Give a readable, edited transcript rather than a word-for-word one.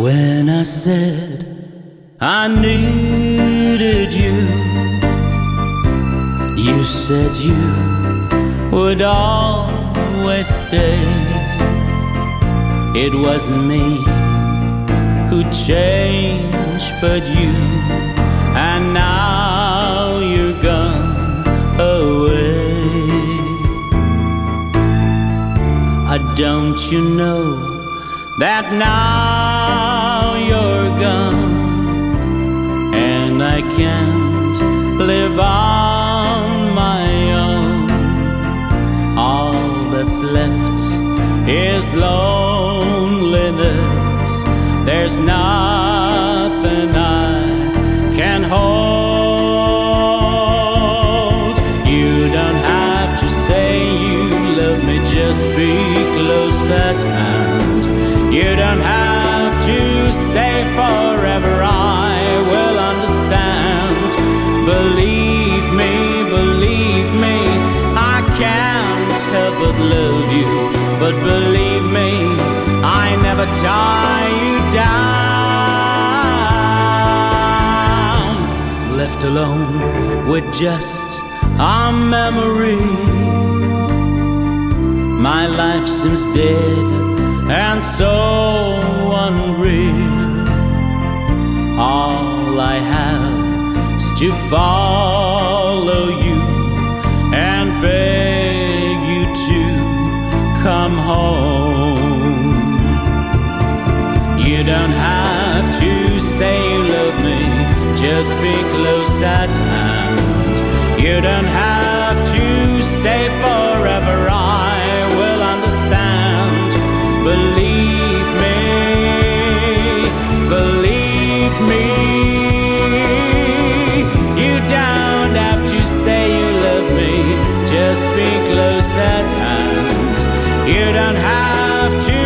When I said I needed you, you said you would always stay. It wasn't me who changed but you, and now you're gone away. Don't you know that now you're gone, and I can't live on my own. All that's left is loneliness. There's nothing I can hold. You don't have to say you love me, just be close at hand. You don't have to stay forever, I will understand. Believe me, I can't help but love you. But believe me, I never tie you down. Left alone with just a memory, my life seems dead and so unreal. All I have is to follow you and beg you to come home. You don't have to say you love me, just be close at hand. You don't have to stay forever, I will understand. Believe me, you don't have to say you love me, just be close at hand. You don't have to